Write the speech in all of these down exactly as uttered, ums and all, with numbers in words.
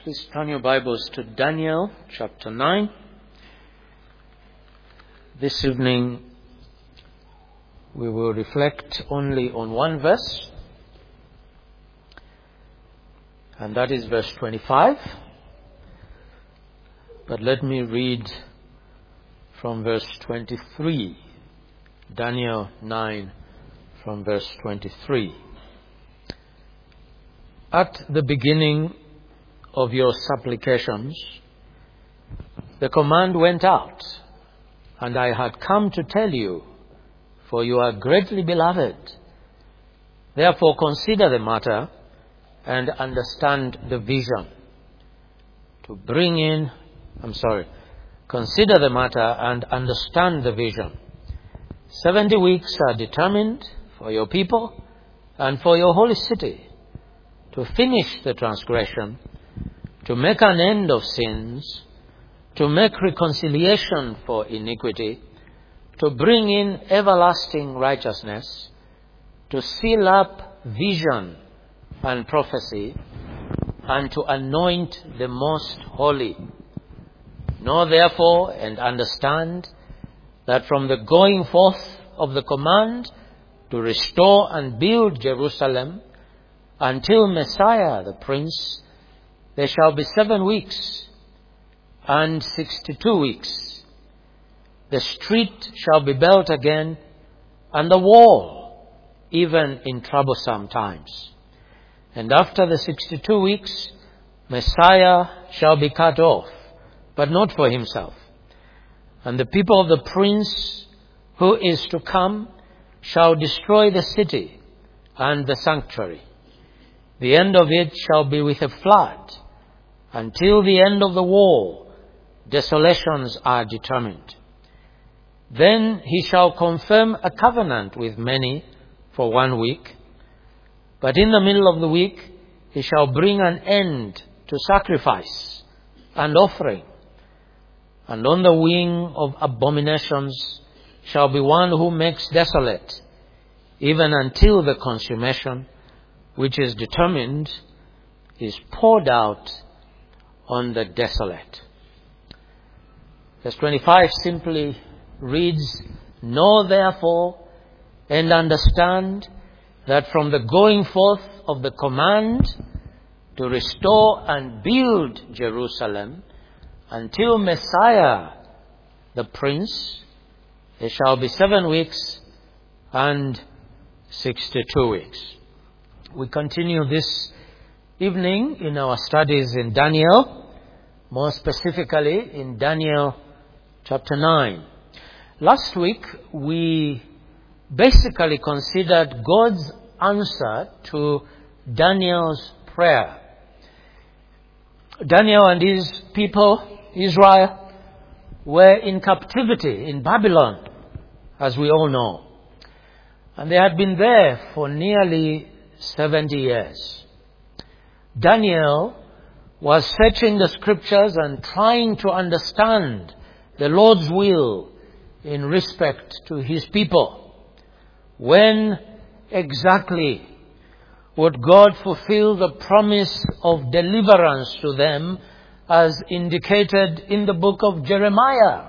Please turn your Bibles to Daniel chapter nine. This evening we will reflect only on one verse, and that is verse twenty-five. But let me read from verse twenty-three. Daniel nine from verse twenty-three. At the beginning of your supplications, the command went out, and I had come to tell you, for you are greatly beloved. Therefore consider the matter and understand the vision. To bring in, I'm sorry, consider the matter and understand the vision. Seventy weeks are determined for your people and for your holy city, to finish the transgression, to make an end of sins, to make reconciliation for iniquity, to bring in everlasting righteousness, to seal up vision and prophecy, and to anoint the most holy. Know therefore and understand that from the going forth of the command to restore and build Jerusalem until Messiah the Prince, there shall be seven weeks and sixty-two weeks. The street shall be built again, and the wall, even in troublesome times. And after the sixty-two weeks, Messiah shall be cut off, but not for himself. And the people of the Prince who is to come shall destroy the city and the sanctuary. The end of it shall be with a flood. Until the end of the war, desolations are determined. Then he shall confirm a covenant with many for one week. But in the middle of the week, he shall bring an end to sacrifice and offering. And on the wing of abominations shall be one who makes desolate, even until the consummation, which is determined, is poured out on the desolate. Verse twenty-five simply reads, Know therefore and understand that from the going forth of the command to restore and build Jerusalem until Messiah the Prince, there shall be seven weeks and sixty-two weeks. We continue this evening in our studies in Daniel, more specifically in Daniel chapter nine. Last week we basically considered God's answer to Daniel's prayer. Daniel and his people, Israel, were in captivity in Babylon, as we all know. And they had been there for nearly seventy years. Daniel was searching the scriptures and trying to understand the Lord's will in respect to his people. When exactly would God fulfill the promise of deliverance to them as indicated in the book of Jeremiah?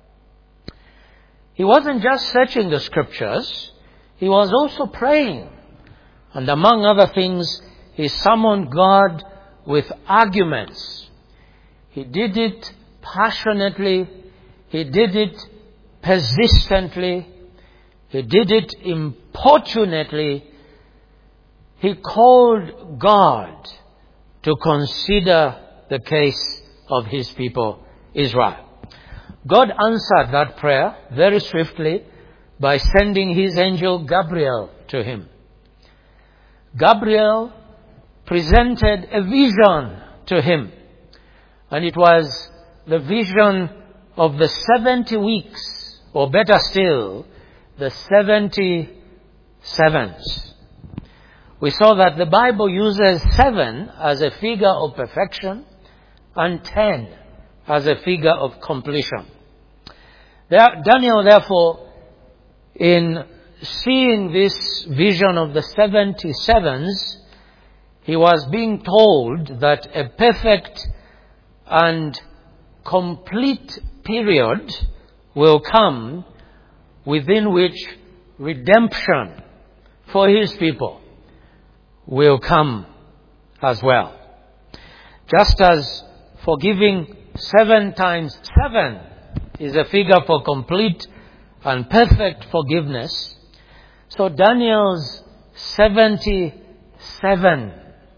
He wasn't just searching the scriptures, he was also praying. And among other things, he summoned God with arguments. He did it passionately. He did it persistently. He did it importunately. He called God to consider the case of his people, Israel. God answered that prayer very swiftly by sending his angel Gabriel to him. Gabriel presented a vision to him, and it was the vision of the seventy weeks, or better still, the seventy sevens. We saw that the Bible uses seven as a figure of perfection and ten as a figure of completion. There, Daniel, therefore, in seeing this vision of the seventy sevens, he was being told that a perfect and complete period will come within which redemption for his people will come as well. Just as forgiving seven times seven is a figure for complete and perfect forgiveness, so Daniel's seventy-seven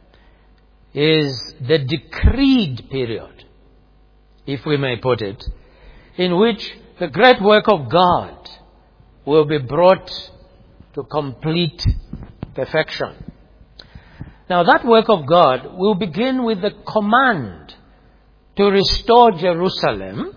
is the decreed period, if we may put it, in which the great work of God will be brought to complete perfection. Now, that work of God will begin with the command to restore Jerusalem,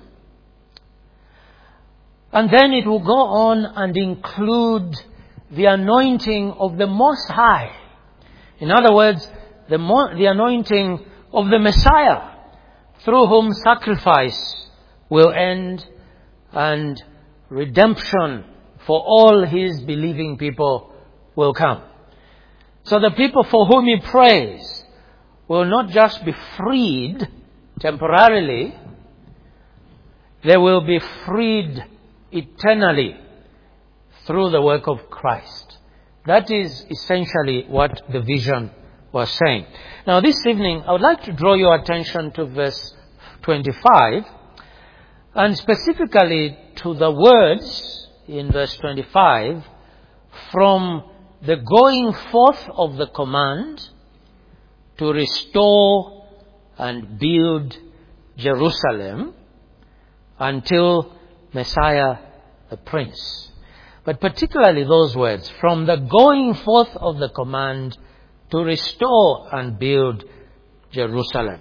and then it will go on and include the anointing of the Most High. In other words, the, mo- the anointing of the Messiah, through whom sacrifice will end and redemption for all his believing people will come. So the people for whom he prays will not just be freed temporarily, they will be freed eternally through the work of Christ. That is essentially what the vision was saying. Now this evening, I would like to draw your attention to verse twenty-five, and specifically to the words in verse twenty-five, from the going forth of the command to restore and build Jerusalem until Messiah the Prince. But particularly those words, from the going forth of the command to restore and build Jerusalem.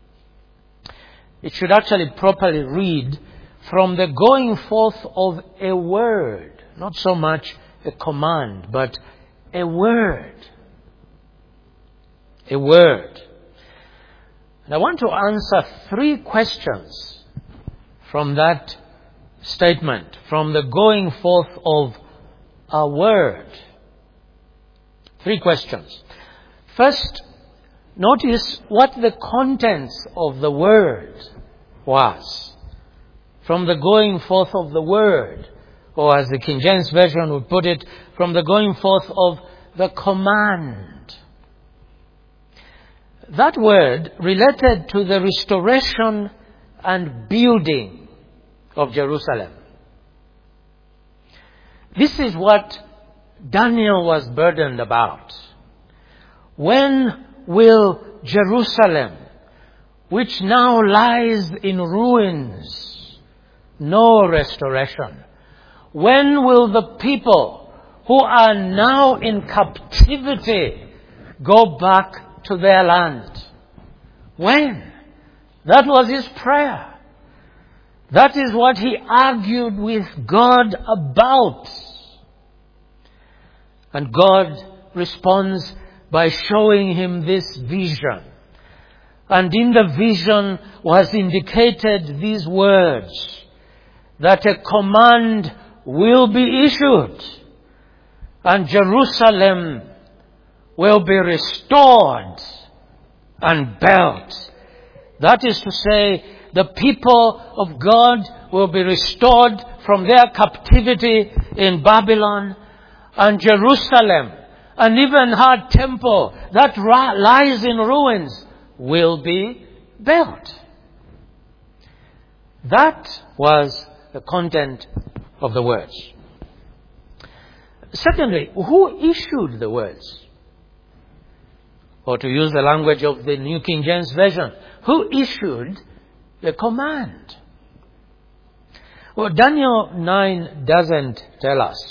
It should actually properly read, from the going forth of a word, not so much a command, but a word. A word. And I want to answer three questions from that statement, from the going forth of a word. Three questions. First, notice what the contents of the word was. From the going forth of the word, or as the King James Version would put it, from the going forth of the command. That word related to the restoration and building of Jerusalem. This is what Daniel was burdened about. When will Jerusalem, which now lies in ruins, know restoration? When will the people who are now in captivity go back to their land? When? That was his prayer. That is what he argued with God about. And God responds by showing him this vision. And in the vision was indicated these words, that a command will be issued and Jerusalem will be restored and built. That is to say, the people of God will be restored from their captivity in Babylon, and Jerusalem, and even her temple that ra- lies in ruins, will be built. That was the content of the words. Secondly, who issued the words? Or to use the language of the New King James Version, who issued the command? Well, Daniel nine doesn't tell us.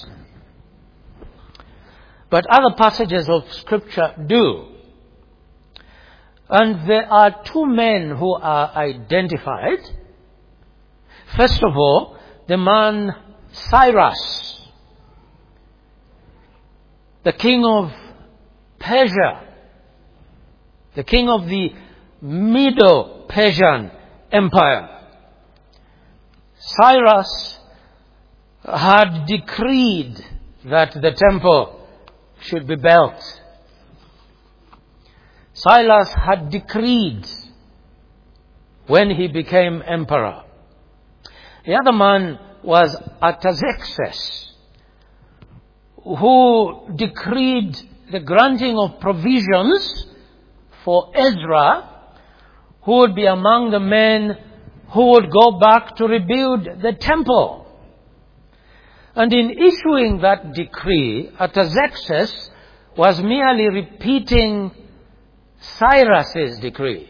But other passages of Scripture do. And there are two men who are identified. First of all, the man Cyrus, the king of Persia, the king of the Medo-Persian Empire. Cyrus had decreed that the temple should be built. Cyrus had decreed when he became emperor. The other man was Artaxerxes, who decreed the granting of provisions for Ezra, who would be among the men who would go back to rebuild the temple. And in issuing that decree, Artaxerxes was merely repeating Cyrus's decree.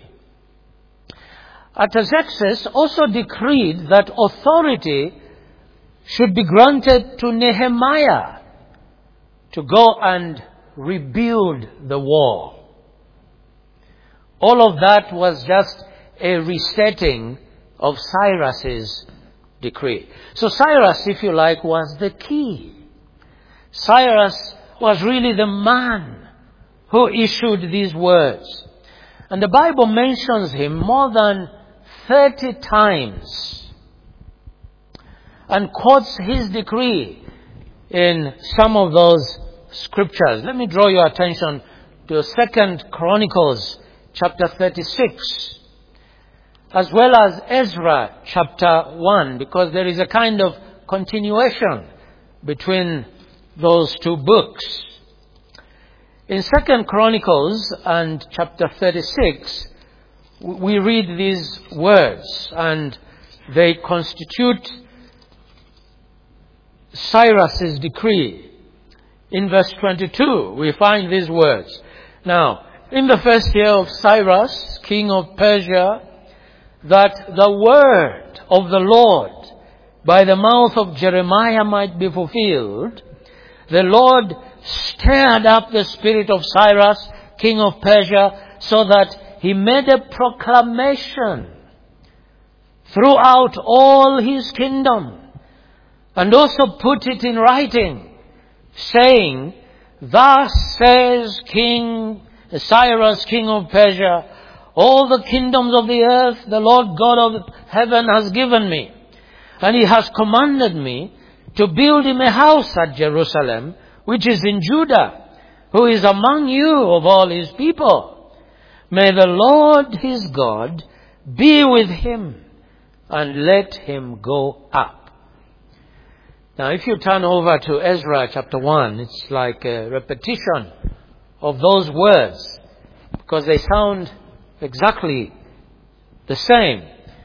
Artaxerxes also decreed that authority should be granted to Nehemiah to go and rebuild the wall. All of that was just a resetting of Cyrus's decree. So Cyrus, if you like, was the key. Cyrus was really the man who issued these words. And the Bible mentions him more than thirty times and quotes his decree in some of those scriptures. Let me draw your attention to Second Chronicles chapter thirty-six, as well as Ezra chapter one, because there is a kind of continuation between those two books. In Second Chronicles and chapter thirty-six, we read these words, and they constitute Cyrus's decree. In verse twenty-two, we find these words. Now, in the first year of Cyrus, king of Persia, that the word of the Lord by the mouth of Jeremiah might be fulfilled, the Lord stirred up the spirit of Cyrus, king of Persia, so that he made a proclamation throughout all his kingdom, and also put it in writing, saying, "Thus says King Cyrus, king of Persia, all the kingdoms of the earth the Lord God of heaven has given me, and he has commanded me to build him a house at Jerusalem, which is in Judah, who is among you of all his people. May the Lord his God be with him, and let him go up." Now, if you turn over to Ezra chapter one, it's like a repetition of those words, because they sound exactly the same,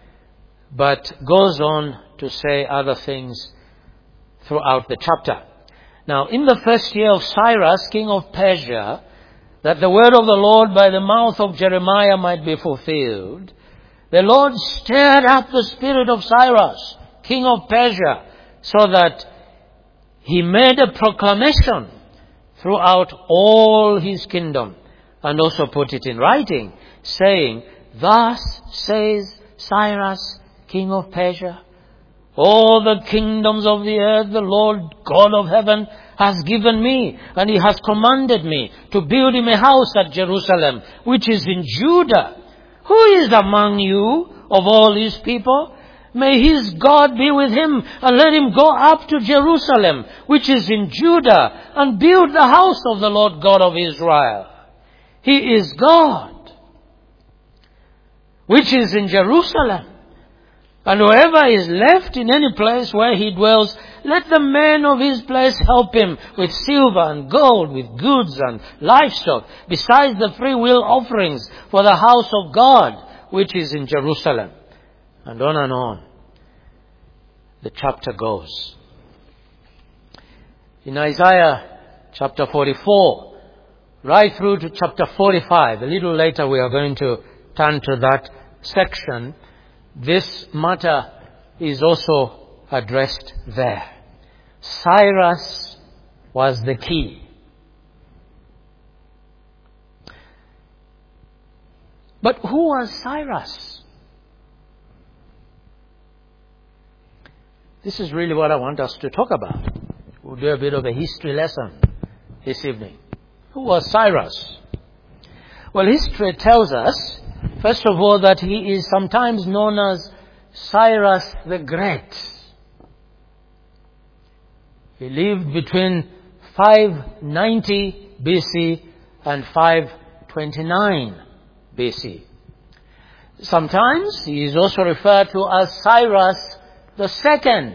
but goes on to say other things throughout the chapter. Now, in the first year of Cyrus, king of Persia, that the word of the Lord by the mouth of Jeremiah might be fulfilled, the Lord stirred up the spirit of Cyrus, king of Persia, so that he made a proclamation throughout all his kingdom, and also put it in writing, saying, "Thus says Cyrus, king of Persia, all the kingdoms of the earth the Lord God of heaven has given me, and he has commanded me to build him a house at Jerusalem, which is in Judah. Who is among you of all his people? May his God be with him, and let him go up to Jerusalem, which is in Judah, and build the house of the Lord God of Israel. He is God, which is in Jerusalem. And whoever is left in any place where he dwells, let the men of his place help him with silver and gold, with goods and livestock, besides the free will offerings for the house of God, which is in Jerusalem." And on and on the chapter goes. In Isaiah chapter forty-four, right through to chapter forty-five, a little later we are going to turn to that section, this matter is also addressed there. Cyrus was the key. But who was Cyrus? This is really what I want us to talk about. We'll do a bit of a history lesson this evening. Who was Cyrus? Well, history tells us, first of all, that he is sometimes known as Cyrus the Great. He lived between five ninety B C and five twenty-nine B C. Sometimes he is also referred to as Cyrus the Second.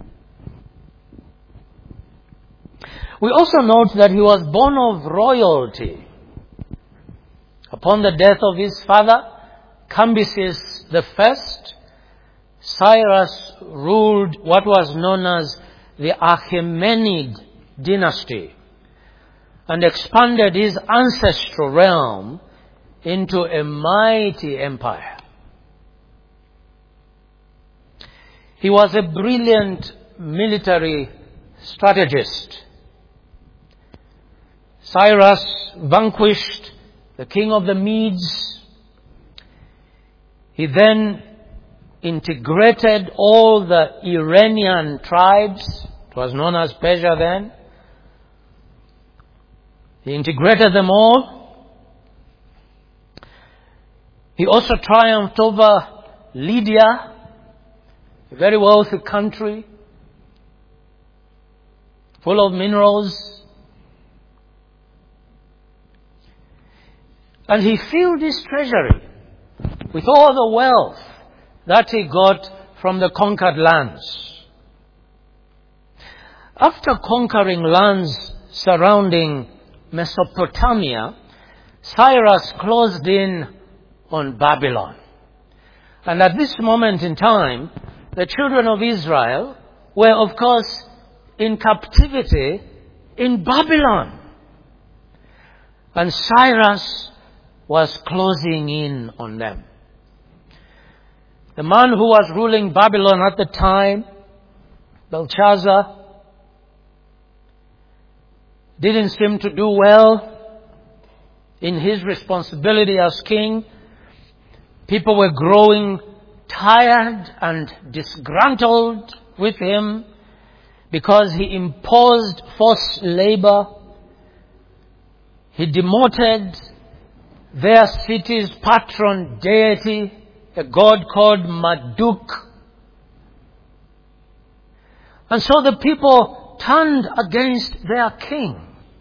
We also note that he was born of royalty. Upon the death of his father, Cambyses the First, Cyrus ruled what was known as the Achaemenid dynasty and expanded his ancestral realm into a mighty empire. He was a brilliant military strategist. Cyrus vanquished the king of the Medes. He then integrated all the Iranian tribes. It was known as Persia then. He integrated them all. He also triumphed over Lydia, a very wealthy country, full of minerals. And he filled his treasury with all the wealth that he got from the conquered lands. After conquering lands surrounding Mesopotamia, Cyrus closed in on Babylon. And at this moment in time, the children of Israel were, of course, in captivity in Babylon. And Cyrus was closing in on them. The man who was ruling Babylon at the time, Belshazzar, didn't seem to do well in his responsibility as king. People were growing tired and disgruntled with him because he imposed forced labor. He demoted their city's patron deity, a god called Marduk. And so the people turned against their king.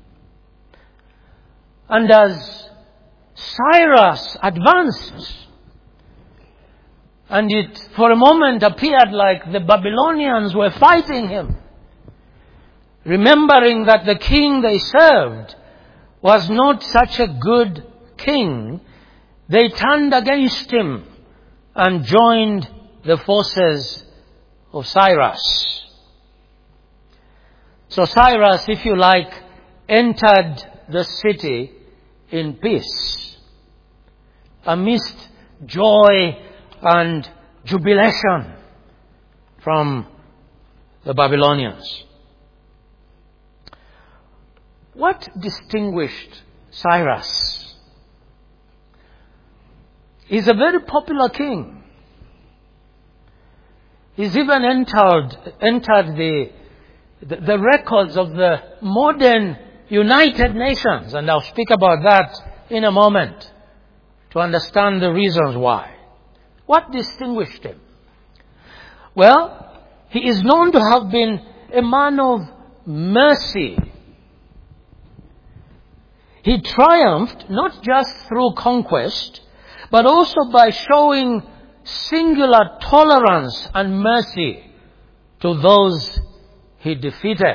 And as Cyrus advanced, and it for a moment appeared like the Babylonians were fighting him, remembering that the king they served was not such a good king, they turned against him and joined the forces of Cyrus. So Cyrus, if you like, entered the city in peace, amidst joy and jubilation from the Babylonians. What distinguished Cyrus? He's a very popular king. He's even entered, entered the, the, the records of the modern United Nations, and I'll speak about that in a moment to understand the reasons why. What distinguished him? Well, he is known to have been a man of mercy. He triumphed not just through conquest, but also by showing singular tolerance and mercy to those he defeated.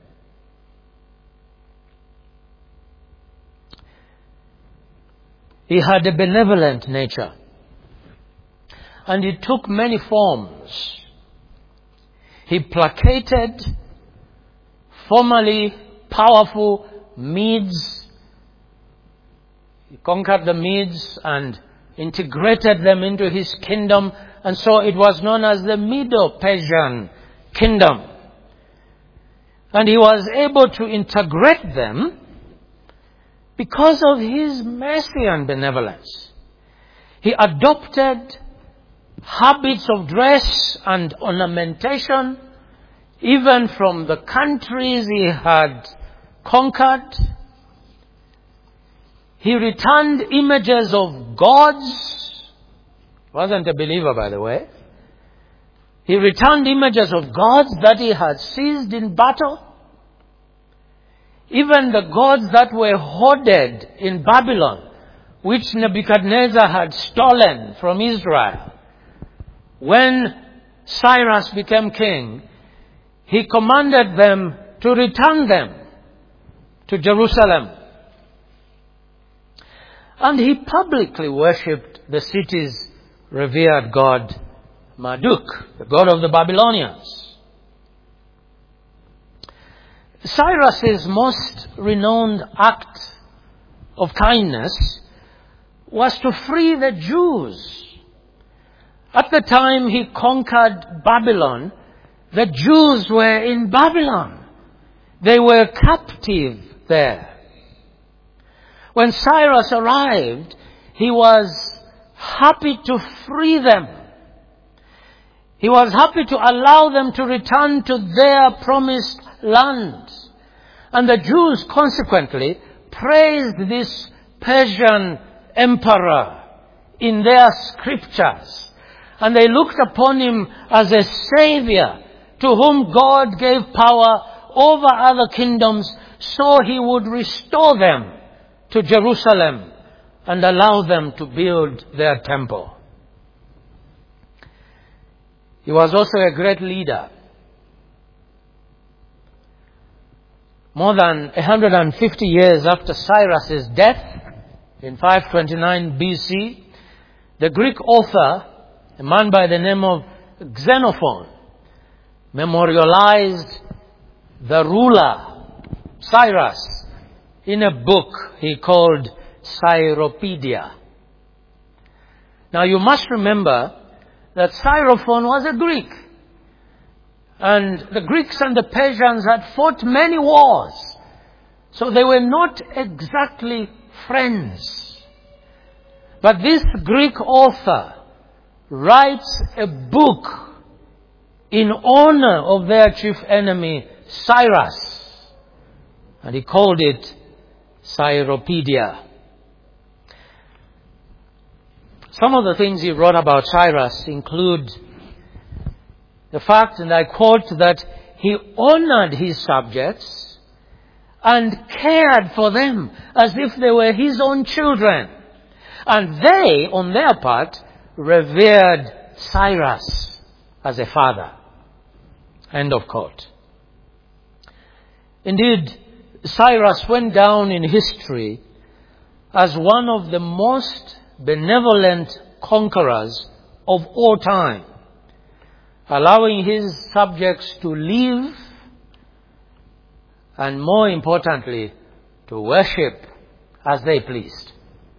He had a benevolent nature, and it took many forms. He placated formerly powerful Medes. He conquered the Medes and integrated them into his kingdom, and so it was known as the Medo-Persian kingdom. And he was able to integrate them because of his mercy and benevolence. He adopted habits of dress and ornamentation, even from the countries he had conquered. He returned images of gods. Wasn't a believer, by the way. He returned images of gods that he had seized in battle. Even the gods that were hoarded in Babylon which Nebuchadnezzar had stolen from Israel, when Cyrus became king, he commanded them to return them to Jerusalem. And he publicly worshipped the city's revered god, Marduk, the god of the Babylonians. Cyrus's most renowned act of kindness was to free the Jews. At the time he conquered Babylon, the Jews were in Babylon. They were captive there. When Cyrus arrived, he was happy to free them. He was happy to allow them to return to their promised land. And the Jews consequently praised this Persian emperor in their scriptures. And they looked upon him as a savior to whom God gave power over other kingdoms, so he would restore them to Jerusalem and allow them to build their temple. He was also a great leader. More than one hundred fifty years after Cyrus's death, in five twenty-nine B C, the Greek author, a man by the name of Xenophon, memorialized the ruler, Cyrus, in a book he called Cyropedia. Now you must remember that Cyrophon was a Greek. And the Greeks and the Persians had fought many wars. So they were not exactly friends. But this Greek author writes a book in honor of their chief enemy, Cyrus. And he called it Cyropedia. Some of the things he wrote about Cyrus include the fact, and I quote, that he honored his subjects and cared for them as if they were his own children. And they, on their part, revered Cyrus as a father. End of quote. Indeed, Cyrus went down in history as one of the most benevolent conquerors of all time, allowing his subjects to live and, more importantly, to worship as they pleased.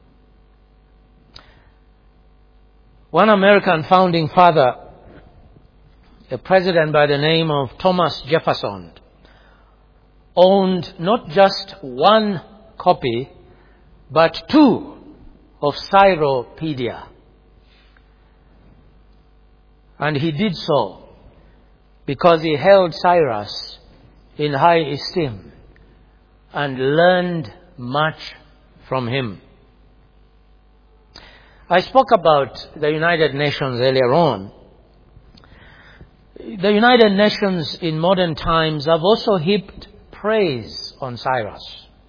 One American founding father, a president by the name of Thomas Jefferson, owned not just one copy, but two of Cyropedia. And he did so because he held Cyrus in high esteem and learned much from him. I spoke about the United Nations earlier on. The United Nations in modern times have also heaped praise on Cyrus.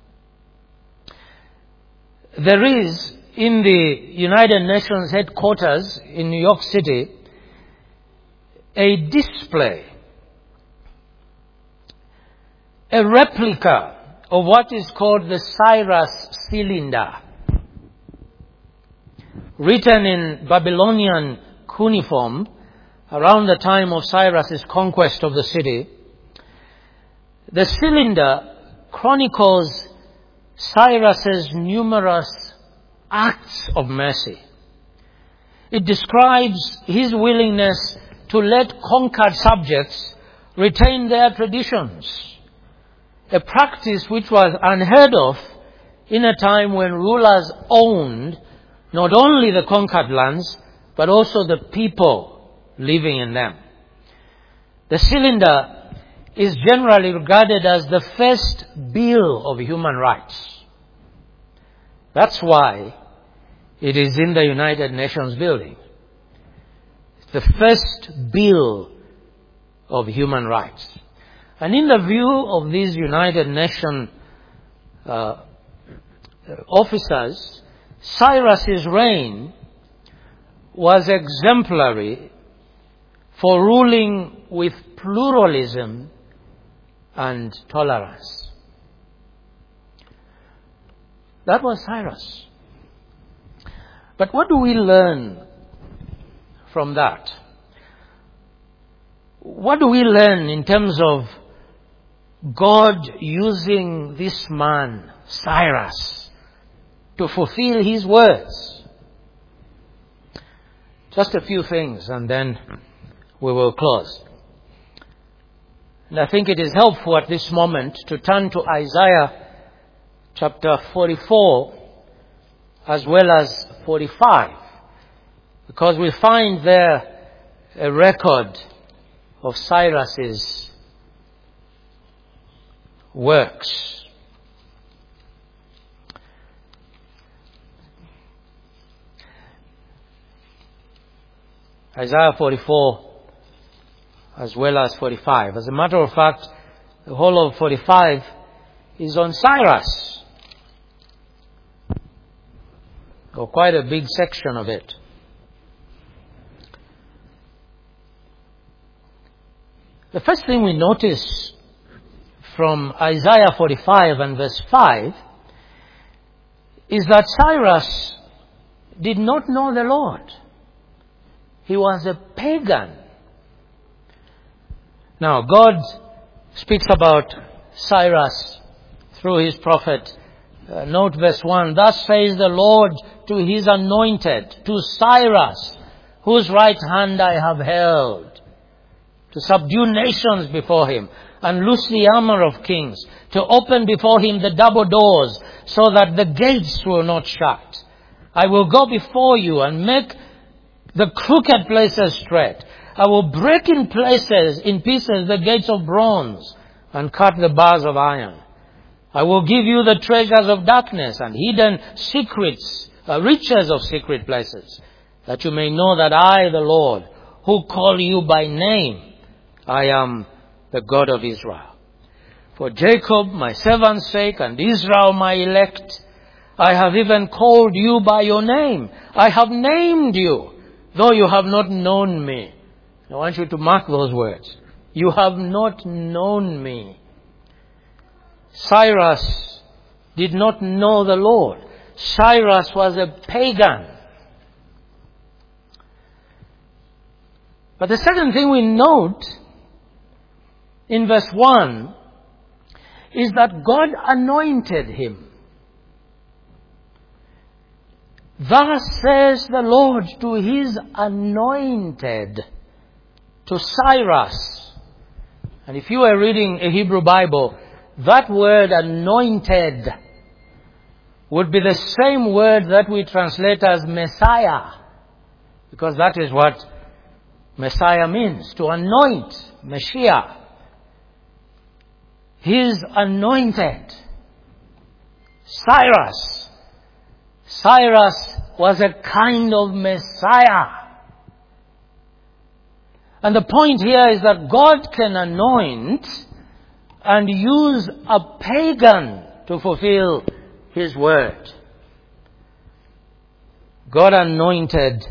There is in the United Nations headquarters in New York City a display, a replica of what is called the Cyrus cylinder, written in Babylonian cuneiform around the time of Cyrus's conquest of the city. The cylinder chronicles Cyrus's numerous acts of mercy. It describes his willingness to let conquered subjects retain their traditions, a practice which was unheard of in a time when rulers owned not only the conquered lands, but also the people living in them. The cylinder is generally regarded as the first bill of human rights. That's why it is in the United Nations building. It's the first bill of human rights. And in the view of these United Nations uh, officers, Cyrus's reign was exemplary for ruling with pluralism and tolerance. That was Cyrus. But what do we learn from that? What do we learn in terms of God using this man, Cyrus, to fulfill his words? Just a few things, and then we will close. And I think it is helpful at this moment to turn to Isaiah chapter forty-four as well as forty-five, because we find there a record of Cyrus's works. Isaiah forty-four as well as forty-five. As a matter of fact, the whole of forty-five is on Cyrus, or quite a big section of it. The first thing we notice from Isaiah forty-five and verse five is that Cyrus did not know the Lord. He was a pagan. Now, God speaks about Cyrus through his prophet. Uh, note verse one. Thus says the Lord to his anointed, to Cyrus, whose right hand I have held, to subdue nations before him, and loose the armor of kings, to open before him the double doors, so that the gates will not shut. I will go before you and make the crooked places straight. I will break in places, in pieces, the gates of bronze, and cut the bars of iron. I will give you the treasures of darkness and hidden secrets, uh, riches of secret places, that you may know that I, the Lord, who call you by name, I am the God of Israel. For Jacob, my servant's sake, and Israel, my elect, I have even called you by your name. I have named you, though you have not known me. I want you to mark those words. You have not known me. Cyrus did not know the Lord. Cyrus was a pagan. But the second thing we note in verse one is that God anointed him. Thus says the Lord to his anointed, to Cyrus. And if you are reading a Hebrew Bible, that word anointed would be the same word that we translate as Messiah, because that is what Messiah means, to anoint, Messiah. His anointed, Cyrus. Cyrus was a kind of Messiah. And the point here is that God can anoint and use a pagan to fulfill his word. God anointed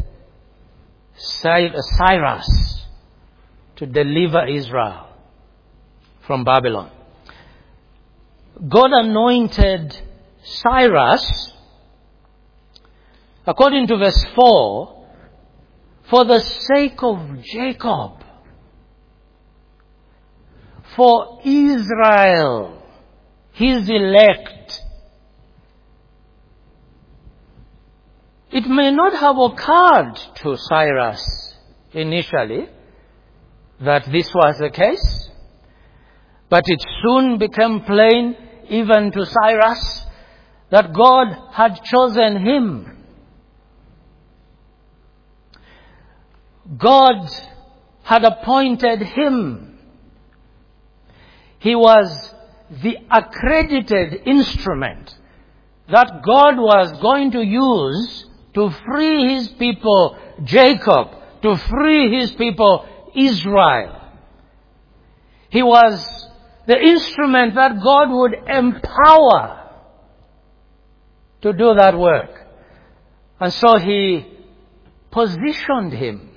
Cyrus to deliver Israel from Babylon. God anointed Cyrus, according to verse four, for the sake of Jacob, for Israel, his elect. It may not have occurred to Cyrus initially that this was the case, but it soon became plain even to Cyrus that God had chosen him. God had appointed him. He was the accredited instrument that God was going to use to free his people, Jacob, to free his people, Israel. He was the instrument that God would empower to do that work. And so he positioned him.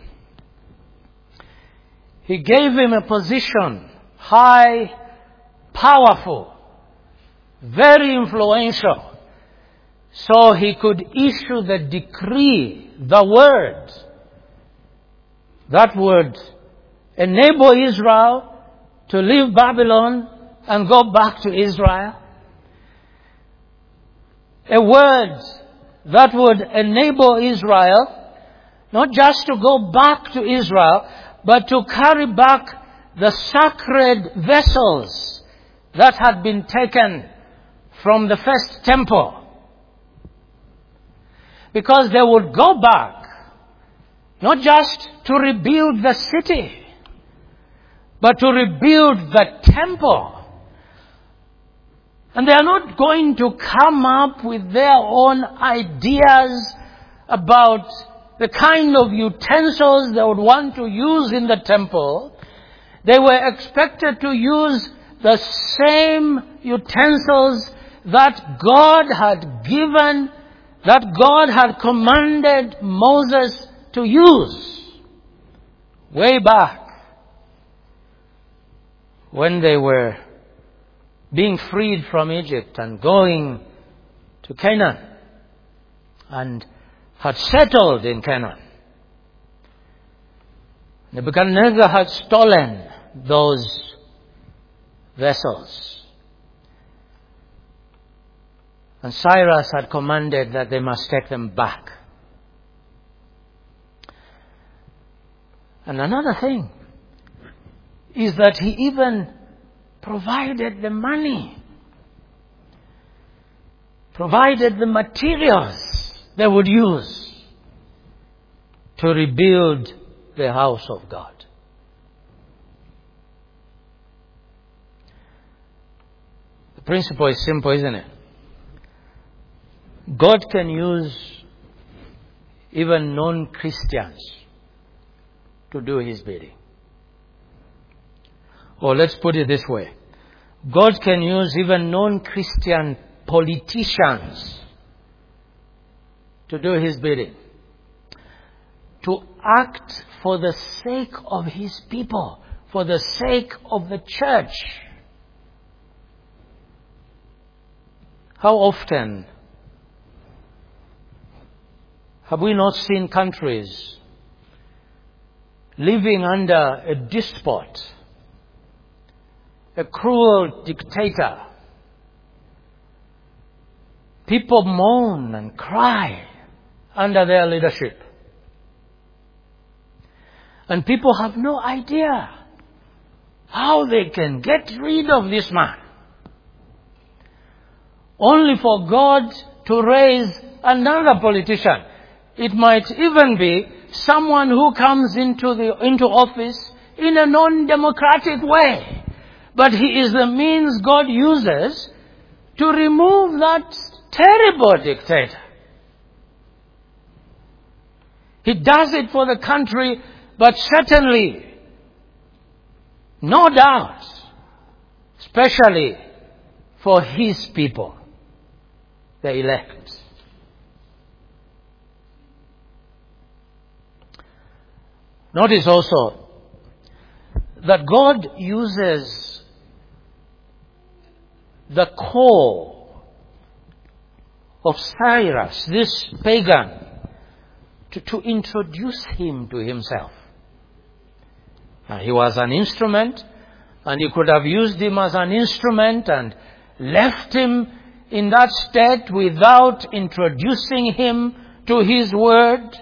He gave him a position, high, powerful, very influential, so he could issue the decree, the word, that would enable Israel to leave Babylon and go back to Israel. A word that would enable Israel not just to go back to Israel, but to carry back the sacred vessels that had been taken from the first temple. Because they would go back, not just to rebuild the city, but to rebuild the temple. And they are not going to come up with their own ideas about the kind of utensils they would want to use in the temple. They were expected to use the same utensils that God had given, that God had commanded Moses to use way back when they were being freed from Egypt and going to Canaan and had settled in Canaan. Nebuchadnezzar had stolen those vessels. And Cyrus had commanded that they must take them back. And another thing is that he even provided the money, provided the materials they would use to rebuild the house of God. The principle is simple, isn't it? God can use even non-Christians to do His bidding. Or let's put it this way. God can use even non-Christian politicians to do His bidding. To act for the sake of His people, for the sake of the church. How often have we not seen countries living under a despot, a cruel dictator? People moan and cry under their leadership. And people have no idea how they can get rid of this man. Only for God to raise another politician. It might even be someone who comes into the into office in a non-democratic way. But he is the means God uses to remove that terrible dictator. He does it for the country, but certainly, no doubt, especially for His people, the elect. Notice also that God uses the call of Cyrus, this pagan, to, to introduce him to himself. Now, he was an instrument, and he could have used him as an instrument and left him in that state without introducing him to His word.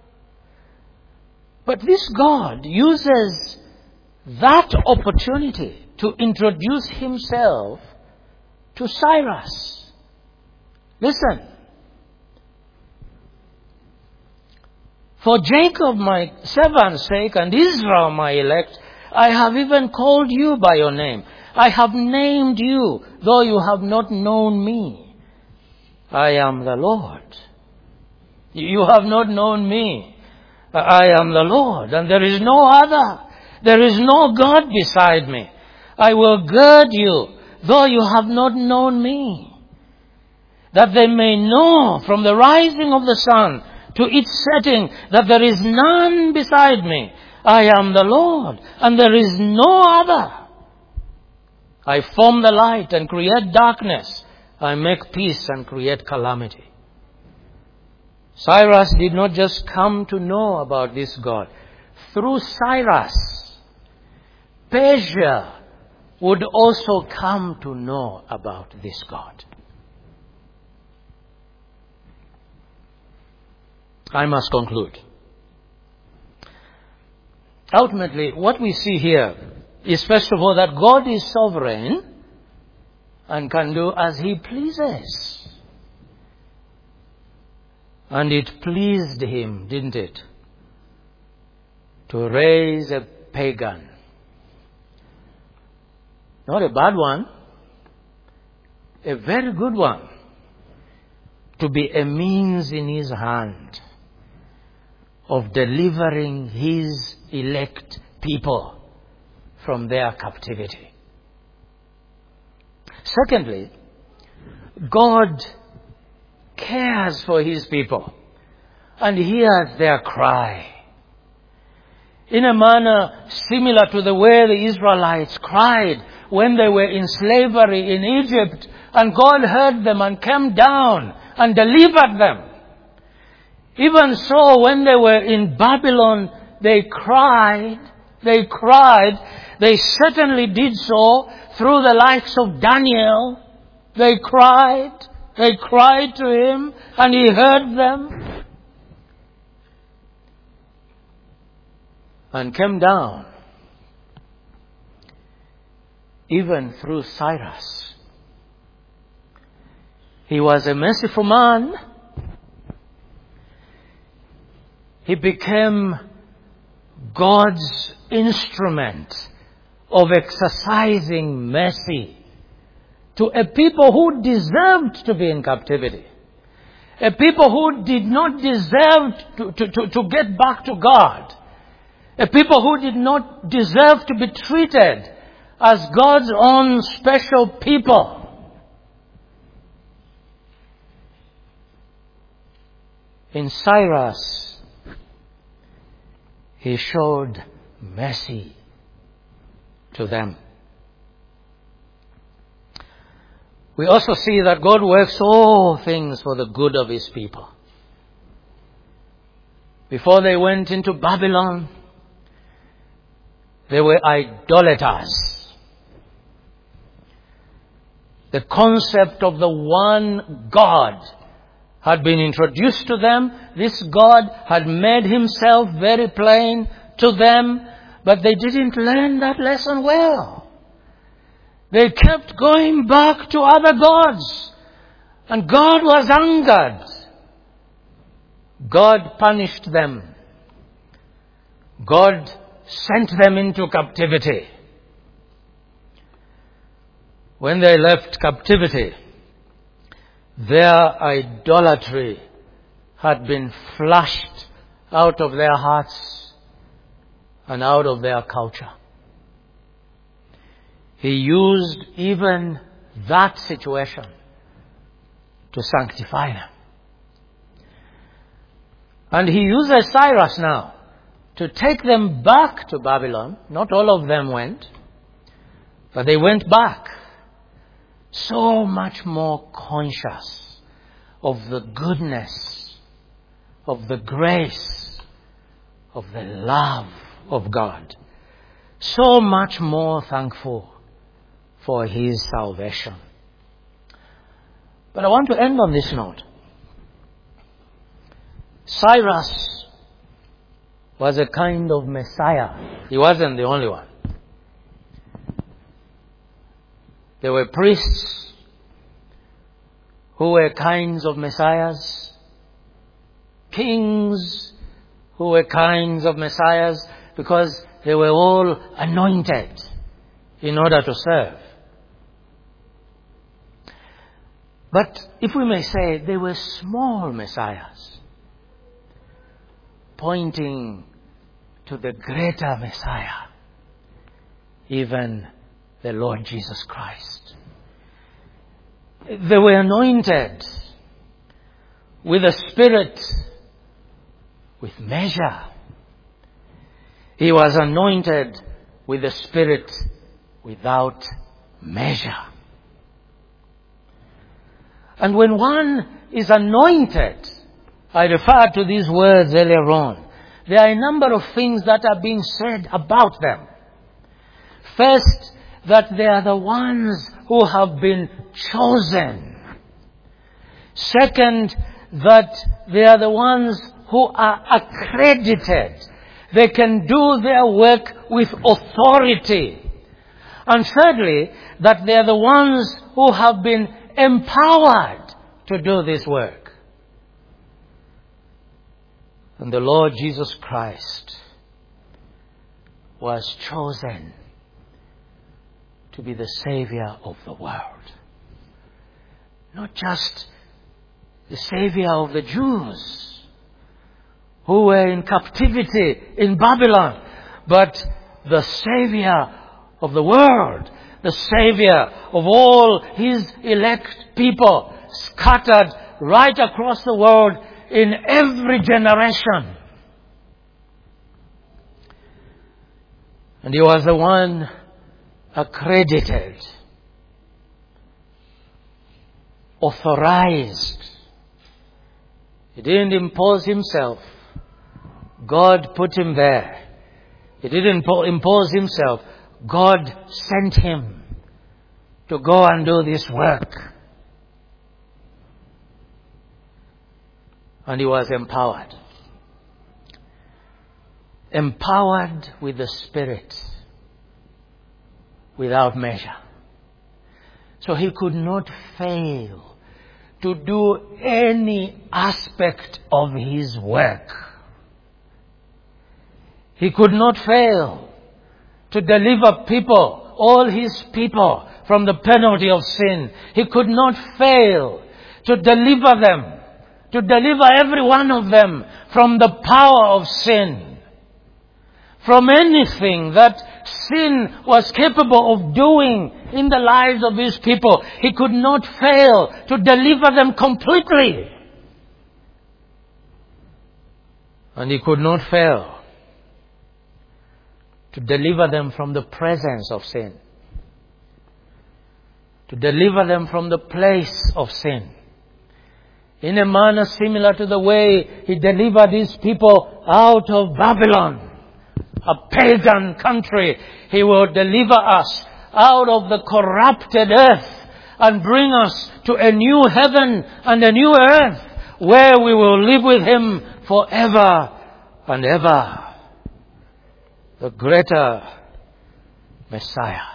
But this God uses that opportunity to introduce Himself to Cyrus. Listen. For Jacob my servant's sake and Israel my elect, I have even called you by your name. I have named you, though you have not known me. I am the Lord. You have not known me. I am the Lord, and there is no other. There is no God beside me. I will gird you, though you have not known me, that they may know from the rising of the sun to its setting that there is none beside me. I am the Lord, and there is no other. I form the light and create darkness. I make peace and create calamity. Cyrus did not just come to know about this God. Through Cyrus, Persia would also come to know about this God. I must conclude. Ultimately, what we see here is, first of all, that God is sovereign and can do as He pleases. And it pleased Him, didn't it, to raise a pagan. Not a bad one, a very good one, to be a means in His hand of delivering His elect people from their captivity. Secondly, God cares for His people and hears their cry in a manner similar to the way the Israelites cried when they were in slavery in Egypt, and God heard them and came down and delivered them. Even so, when they were in Babylon, they cried, they cried, they certainly did so through the likes of Daniel. They cried, they cried to Him, and He heard them and came down. Even through Cyrus. He was a merciful man. He became God's instrument of exercising mercy to a people who deserved to be in captivity. A people who did not deserve to, to, to, to get back to God. A people who did not deserve to be treated as God's own special people. In Cyrus, He showed mercy to them. We also see that God works all things for the good of His people. Before they went into Babylon, they were idolaters. The concept of the one God had been introduced to them. This God had made Himself very plain to them, but they didn't learn that lesson well. They kept going back to other gods, and God was angered. God punished them. God sent them into captivity. When they left captivity, their idolatry had been flushed out of their hearts and out of their culture. He used even that situation to sanctify them. And He uses Cyrus now to take them back to Babylon. Not all of them went, but they went back. So much more conscious of the goodness, of the grace, of the love of God. So much more thankful for His salvation. But I want to end on this note. Cyrus was a kind of Messiah. He wasn't the only one. There were priests who were kinds of messiahs, kings who were kinds of messiahs, because they were all anointed in order to serve. But if we may say, they were small messiahs, pointing to the greater Messiah, even the Lord Jesus Christ. They were anointed with the Spirit with measure. He was anointed with the Spirit without measure. And when one is anointed, I referred to these words earlier on, there are a number of things that are being said about them. First, that they are the ones who have been chosen. Second, that they are the ones who are accredited. They can do their work with authority. And thirdly, that they are the ones who have been empowered to do this work. And the Lord Jesus Christ was chosen to be the Savior of the world. Not just the Savior of the Jews who were in captivity in Babylon, but the Savior of the world, the Savior of all His elect people scattered right across the world in every generation. And He was the one accredited, authorized. He didn't impose Himself. God put Him there. He didn't impose Himself. God sent Him to go and do this work. And He was empowered. Empowered with the Spirit without measure. So He could not fail to do any aspect of His work. He could not fail to deliver people, all His people, from the penalty of sin. He could not fail to deliver them, to deliver every one of them from the power of sin, from anything that sin was capable of doing in the lives of His people. He could not fail to deliver them completely. And He could not fail to deliver them from the presence of sin, to deliver them from the place of sin, in a manner similar to the way He delivered His people out of Babylon, a pagan country. He will deliver us out of the corrupted earth and bring us to a new heaven and a new earth where we will live with Him forever and ever. The greater Messiah.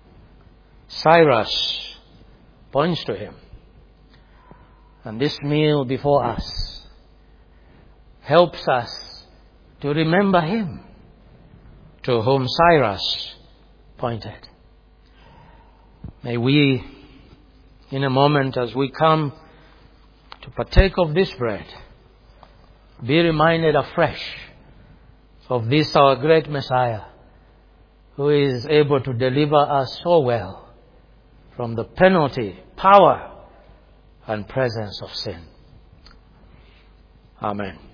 Cyrus points to Him. And this meal before us helps us to remember Him to whom Cyrus pointed. May we, in a moment as we come to partake of this bread, be reminded afresh of this our great Messiah, who is able to deliver us so well from the penalty, power, and presence of sin. Amen.